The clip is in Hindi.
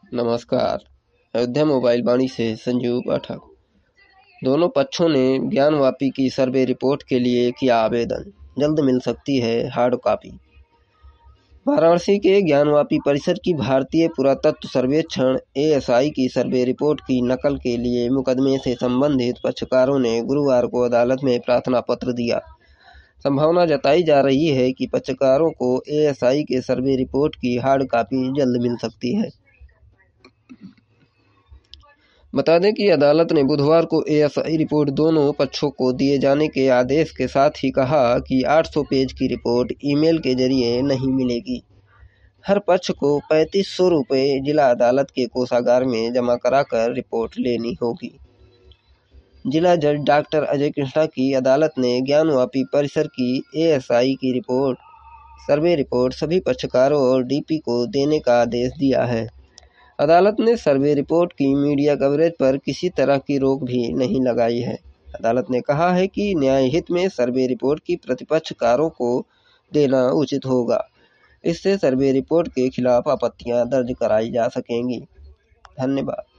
नमस्कार। अयोध्या मोबाइल वाणी से संजीव पाठक। दोनों पक्षों ने ज्ञानवापी की सर्वे रिपोर्ट के लिए किया आवेदन, जल्द मिल सकती है हार्ड कॉपी। वाराणसी के ज्ञानवापी परिसर की भारतीय पुरातत्व सर्वेक्षण ASI की सर्वे रिपोर्ट की नकल के लिए मुकदमे से संबंधित पक्षकारों ने गुरुवार को अदालत में प्रार्थना पत्र दिया। संभावना जताई जा रही है कि पक्षकारों को ASI के सर्वे रिपोर्ट की हार्ड कॉपी जल्द मिल सकती है। बता दें कि अदालत ने बुधवार को ASI रिपोर्ट दोनों पक्षों को दिए जाने के आदेश के साथ ही कहा कि 800 पेज की रिपोर्ट ईमेल के जरिए नहीं मिलेगी। हर पक्ष को 3500 रुपये जिला अदालत के कोषागार में जमा कराकर रिपोर्ट लेनी होगी। जिला जज डॉक्टर अजय कृष्णा की अदालत ने ज्ञानवापी परिसर की ASI की सर्वे रिपोर्ट सभी पक्षकारों और DP को देने का आदेश दिया है। अदालत ने सर्वे रिपोर्ट की मीडिया कवरेज पर किसी तरह की रोक भी नहीं लगाई है। अदालत ने कहा है कि न्याय हित में सर्वे रिपोर्ट की प्रतिपक्षकारों को देना उचित होगा। इससे सर्वे रिपोर्ट के खिलाफ आपत्तियां दर्ज कराई जा सकेंगी। धन्यवाद।